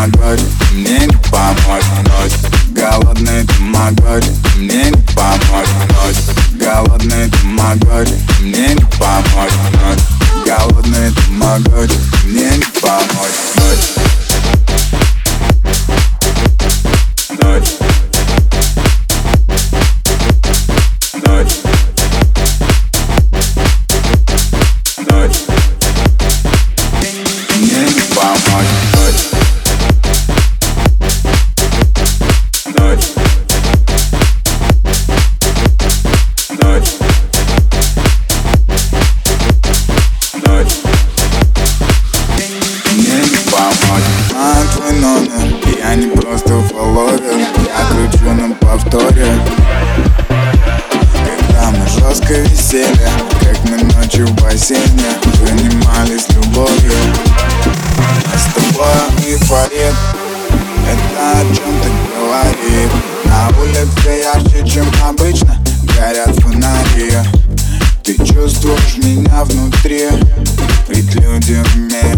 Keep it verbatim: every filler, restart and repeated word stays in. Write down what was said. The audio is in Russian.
Тамагочи, мне не помочь ночь. Голодный Тамагочи, мне не помочь ночь. Голодный Тамагочи, мне не помочь ночь. Голодный Тамагочи, мне не помочь ночь. Ночь. Ночь. Ночь. Мне не помочь ночь. Ночь. Ночь. Ночь. Мне не помочь. А твой номер, я не просто фолловер. Я кручу на повторе. Когда мы жестко висели, как мы ночью в бассейне занимались любовью. Мы с тобой эйфорит, это о чем ты говоришь. На улице ярче, чем обычно, горят фонари. Ты чувствуешь меня внутри, ведь люди умеют